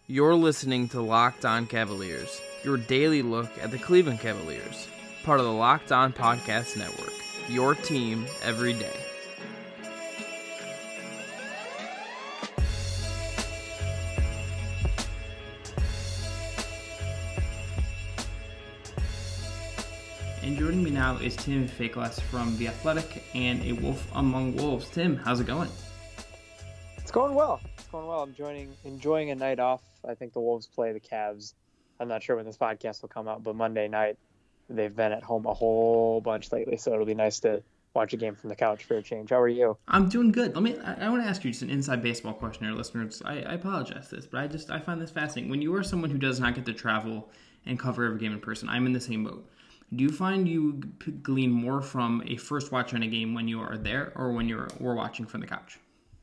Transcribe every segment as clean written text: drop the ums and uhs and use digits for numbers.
You're listening to Locked On Cavaliers, your daily look at the Cleveland Cavaliers, part of the Locked On Podcast Network, your team every day. And joining me now is Tim Fakelass from The Athletic and a Wolf Among Wolves. Tim, how's it going? It's going well. I'm enjoying a night off. I think the Wolves play the Cavs. I'm not sure when this podcast will come out, but Monday night. They've been at home a whole bunch lately, so it'll be nice to watch a game from the couch for a change. How are you? I'm doing good. I want to ask you just an inside baseball question here, listeners. I apologize for this, but I find this fascinating. When you are someone who does not get to travel and cover every game in person, I'm in the same boat. Do you find you glean more from a first watch on a game when you are there or when we're watching from the couch?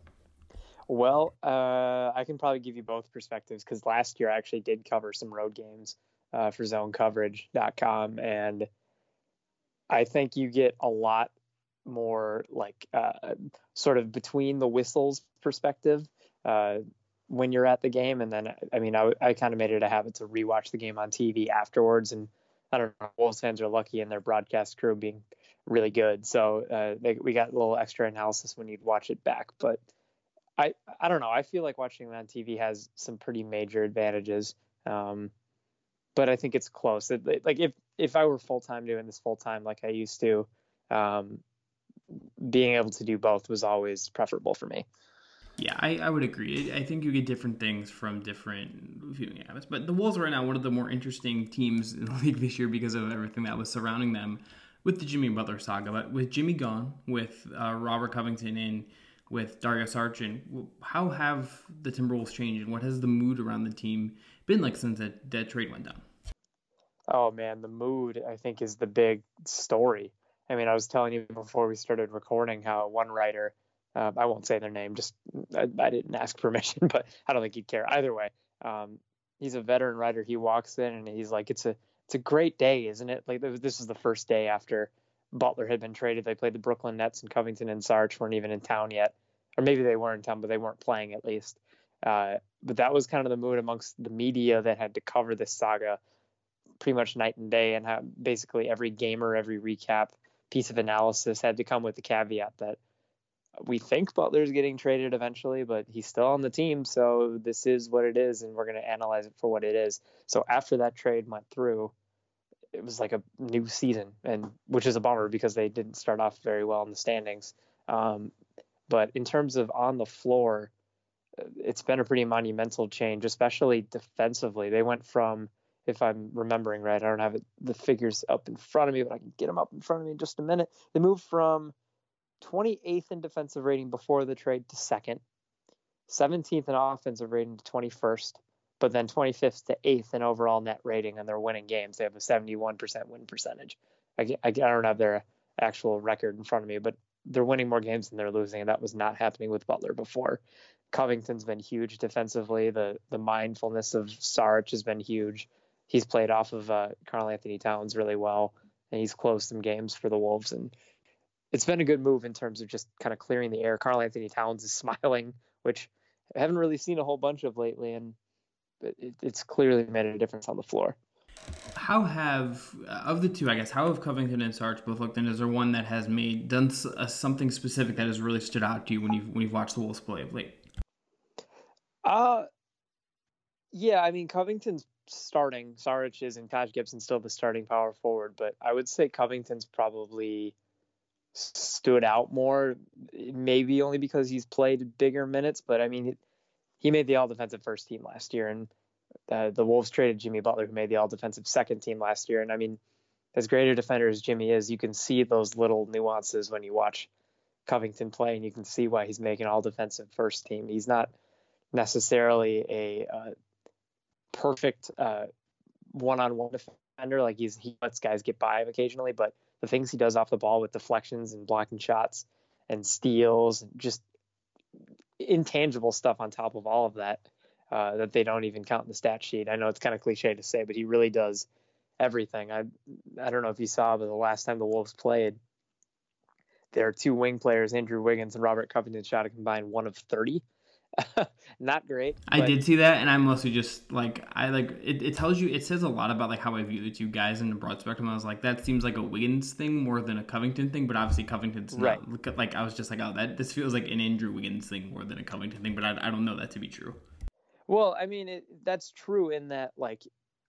Well, I can probably give you both perspectives because last year I actually did cover some road games for zonecoverage.com, and I think you get a lot more sort of between the whistles perspective when you're at the game. And then, I kind of made it a habit to rewatch the game on TV afterwards. And I don't know, Wolves fans are lucky in their broadcast crew being really good. So we got a little extra analysis when you'd watch it back. But I don't know. I feel like watching it on TV has some pretty major advantages. But I think it's close. If I were full-time doing this full-time like I used to, being able to do both was always preferable for me. Yeah, I would agree. I think you get different things from different viewing habits. But the Wolves are right now one of the more interesting teams in the league this year because of everything that was surrounding them with the Jimmy Butler saga. But with Jimmy gone, with Robert Covington in, with Dario Saric, how have the Timberwolves changed, and what has the mood around the team been like since that trade went down? Oh, man, the mood, I think, is the big story. I mean, I was telling you before we started recording how one writer, I won't say their name, I didn't ask permission, but I don't think he'd care. Either way, he's a veteran writer. He walks in and he's like, it's a great day, isn't it? Like, this is the first day after Butler had been traded. They played the Brooklyn Nets, and Covington and Saric weren't even in town yet. Or maybe they were in town, but they weren't playing at least. But that was kind of the mood amongst the media that had to cover this saga pretty much night and day, and how basically every gamer, every recap piece of analysis had to come with the caveat that we think Butler's getting traded eventually, but he's still on the team, so this is what it is, and we're going to analyze it for what it is. So after that trade went through, it was like a new season, and which is a bummer because they didn't start off very well in the standings. But in terms of on the floor, it's been a pretty monumental change, especially defensively. They went from, if I'm remembering right, I don't have the figures up in front of me, but I can get them up in front of me in just a minute. They moved from 28th in defensive rating before the trade to second, 17th in offensive rating to 21st, but then 25th to 8th in overall net rating, and they're winning games. They have a 71% win percentage. I don't have their actual record in front of me, but they're winning more games than they're losing, and that was not happening with Butler before. Covington's been huge defensively. The mindfulness of Saric has been huge. He's played off of Karl-Anthony Towns really well, and he's closed some games for the Wolves, and it's been a good move in terms of just kind of clearing the air. Karl-Anthony Towns is smiling, which I haven't really seen a whole bunch of lately, and it's clearly made a difference on the floor. How have, of the two, I guess, how have Covington and Saric both looked, and is there one that has done something specific that has really stood out to you when you've watched the Wolves play of late? Yeah, I mean, Covington's starting. Saric is, and Taj Gibson's still the starting power forward, but I would say Covington's probably stood out more, maybe only because he's played bigger minutes, but I mean, he made the all-defensive first team last year, and the Wolves traded Jimmy Butler, who made the all-defensive second team last year. And I mean, as great a defender as Jimmy is, you can see those little nuances when you watch Covington play, and you can see why he's making all-defensive first team. He's not necessarily a perfect one-on-one defender. Like he lets guys get by him occasionally, but the things he does off the ball with deflections and blocking shots and steals, and just intangible stuff on top of all of that, that they don't even count in the stat sheet. I know it's kind of cliche to say, but he really does everything. I don't know if you saw, but the last time the Wolves played, their two wing players, Andrew Wiggins and Robert Covington, shot a combined 1 of 30. Not great, I but did see that, and I'm mostly just like I like it. It tells you, it says a lot about like how I view the two guys in the broad spectrum. I was like, that seems like a Wiggins thing more than a Covington thing, but obviously Covington's right. not. Look at like I was just like, oh, that this feels like an Andrew Wiggins thing more than a Covington thing, but I don't know that to be true. Well, I mean, that's true in that like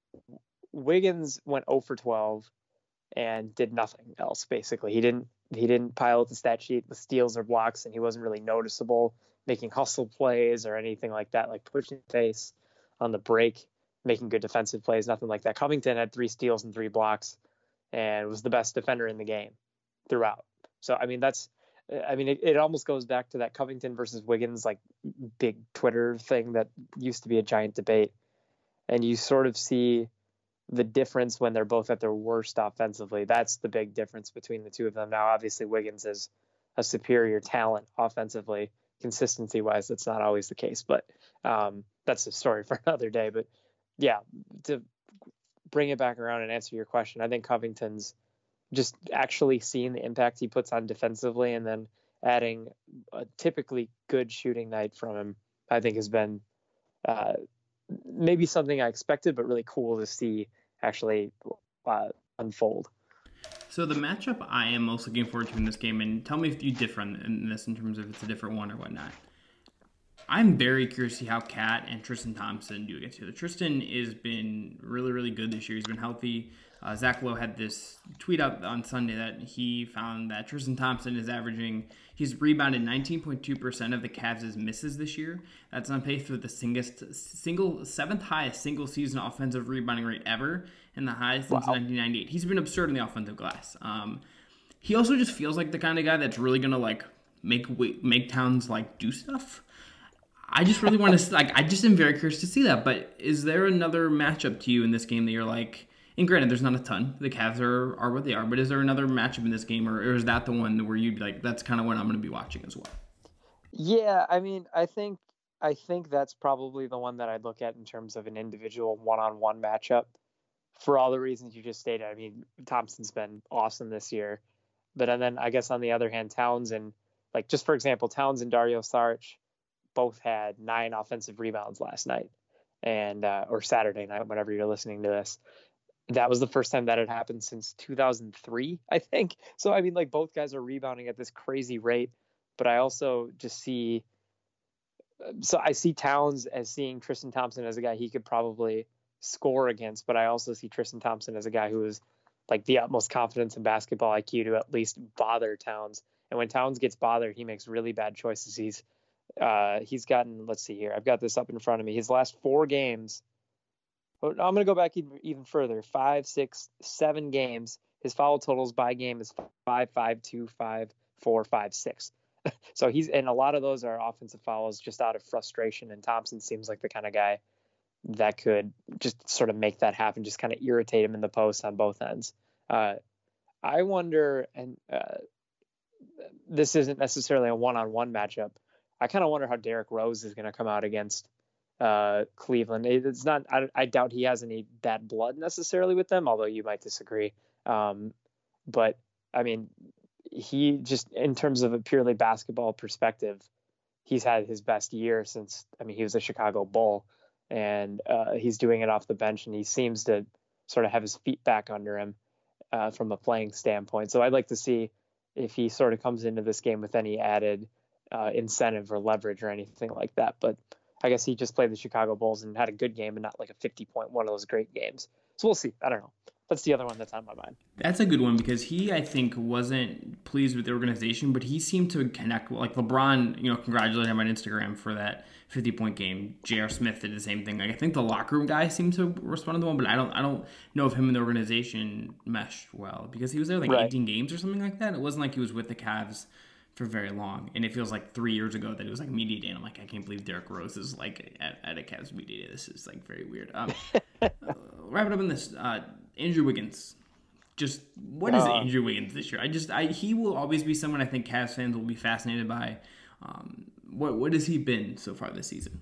Wiggins went 0 for 12 and did nothing else basically. He didn't pile up the stat sheet with steals or blocks, and he wasn't really noticeable making hustle plays or anything like that, like pushing face on the break, making good defensive plays, nothing like that. Covington had 3 steals and 3 blocks and was the best defender in the game throughout. So I mean it almost goes back to that Covington versus Wiggins like big Twitter thing that used to be a giant debate, and you sort of see the difference when they're both at their worst offensively. That's the big difference between the two of them. Now, obviously, Wiggins is a superior talent offensively. Consistency wise, that's not always the case, but that's a story for another day. But yeah, to bring it back around and answer your question, I think Covington's just actually seeing the impact he puts on defensively and then adding a typically good shooting night from him, I think has been uh, maybe something I expected, but really cool to see actually unfold. So the matchup I am most looking forward to in this game, and tell me if you differ in this in terms of it's a different one or whatnot. I'm very curious to see how Cat and Tristan Thompson do against each other. Tristan has been really, really good this year. He's been healthy. Zach Lowe had this tweet out on Sunday that he found that Tristan Thompson is averaging, he's rebounded 19.2% of the Cavs' misses this year. That's on pace for the seventh highest single season offensive rebounding rate ever, and the highest since 1998. He's been absurd in the offensive glass. He also just feels like the kind of guy that's really gonna like make Towns like do stuff. I just really want to like. I just am very curious to see that. But is there another matchup to you in this game that you're like? And granted, there's not a ton. The Cavs are what they are. But is there another matchup in this game, or is that the one where you'd be like, that's kind of what I'm going to be watching as well? Yeah, I mean, I think that's probably the one that I'd look at in terms of an individual one-on-one matchup for all the reasons you just stated. I mean, Thompson's been awesome this year, but and then I guess on the other hand, Towns and like just for example, Towns and Dario Saric both had 9 offensive rebounds last night and or Saturday night, whenever you're listening to this. That was the first time that had happened since 2003, I think. So I mean, like both guys are rebounding at this crazy rate, but I also just see. So I see Towns as seeing Tristan Thompson as a guy he could probably score against, but I also see Tristan Thompson as a guy who is like the utmost confidence in basketball IQ to at least bother Towns. And when Towns gets bothered, he makes really bad choices. He's gotten, let's see here, I've got this up in front of me. His last 4 games, I'm going to go back even further, 5, 6, 7 games. His foul totals by game is 5, 5, 2, 5, 4, 5, 6. So and a lot of those are offensive fouls just out of frustration. And Thompson seems like the kind of guy that could just sort of make that happen, just kind of irritate him in the post on both ends. I wonder, and this isn't necessarily a one-on-one matchup. I kind of wonder how Derrick Rose is going to come out against Cleveland. It's not. I doubt he has any bad blood necessarily with them, although you might disagree. But I mean, he just in terms of a purely basketball perspective, he's had his best year since. I mean, he was a Chicago Bull, and he's doing it off the bench, and he seems to sort of have his feet back under him from a playing standpoint. So I'd like to see if he sort of comes into this game with any added incentive or leverage or anything like that. But I guess he just played the Chicago Bulls and had a good game and not like a 50-point one of those great games. So we'll see. I don't know. That's the other one that's on my mind. That's a good one because he, I think, wasn't pleased with the organization, but he seemed to connect. Like LeBron, congratulated him on Instagram for that 50-point game. J.R. Smith did the same thing. Like I think the locker room guy seemed to respond to the one, but I don't know if him and the organization meshed well because he was there like 18 games or something like that. It wasn't like he was with the Cavs for very long, and it feels like 3 years ago that it was like media day. And I'm like, I can't believe Derrick Rose is like at a Cavs media day. This is like very weird. Wrap it up in this. Andrew Wiggins. Just what is Andrew Wiggins this year? He will always be someone I think Cavs fans will be fascinated by. What has he been so far this season?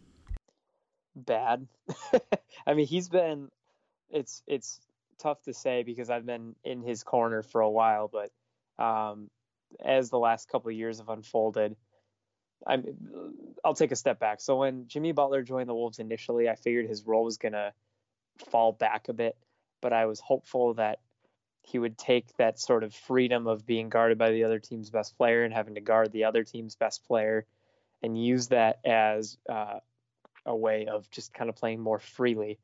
Bad. I mean, he's been. It's tough to say because I've been in his corner for a while, but as the last couple of years have unfolded, I'll take a step back. So when Jimmy Butler joined the Wolves initially, I figured his role was going to fall back a bit, but I was hopeful that he would take that sort of freedom of being guarded by the other team's best player and having to guard the other team's best player and use that as a way of just kind of playing more freely.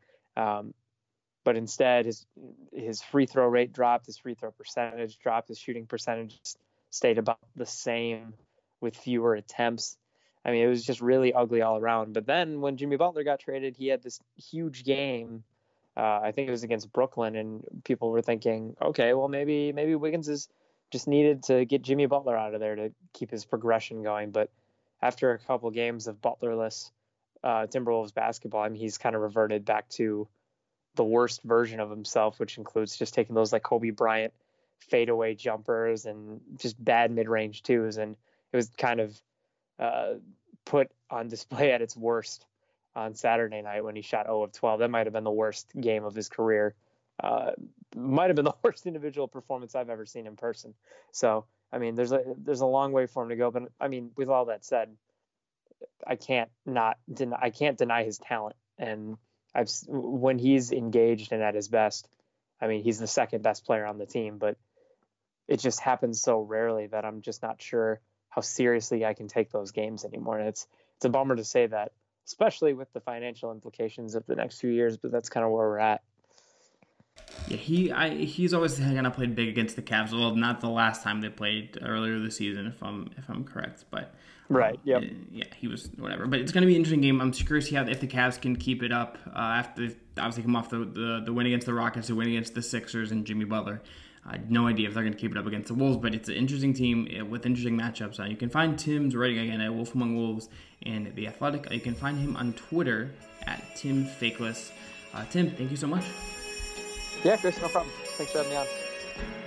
But instead, his free throw rate dropped, his free throw percentage dropped, his shooting percentage stayed about the same with fewer attempts. I mean, it was just really ugly all around. But then when Jimmy Butler got traded, he had this huge game. I think it was against Brooklyn, and people were thinking, okay, well, maybe Wiggins is just needed to get Jimmy Butler out of there to keep his progression going. But after a couple games of Butlerless Timberwolves basketball, I mean, he's kind of reverted back to the worst version of himself, which includes just taking those like Kobe Bryant fadeaway jumpers and just bad mid-range twos. And it was kind of put on display at its worst on Saturday night when he shot 0 of 12. That might have been the worst game of his career. Might have been the worst individual performance I've ever seen in person. So, I mean, there's a long way for him to go. But I mean, with all that said, I can't deny his talent. And when he's engaged and at his best, I mean, he's the second best player on the team, but it just happens so rarely that I'm just not sure how seriously I can take those games anymore. And it's a bummer to say that, especially with the financial implications of the next few years, but that's kind of where we're at. Yeah, he's always kind of played big against the Cavs. Well, not the last time they played earlier this season, if I'm correct, but right, yep. Yeah, he was whatever. But it's going to be an interesting game. I'm curious to see if the Cavs can keep it up after obviously come off the win against the Rockets, the win against the Sixers, and Jimmy Butler. I had no idea if they're going to keep it up against the Wolves, but it's an interesting team with interesting matchups. You can find Tim's writing again at Wolf Among Wolves and The Athletic. You can find him on Twitter at Tim Fakeless. Tim, thank you so much. Yeah, Chris, no problem. Thanks for having me on.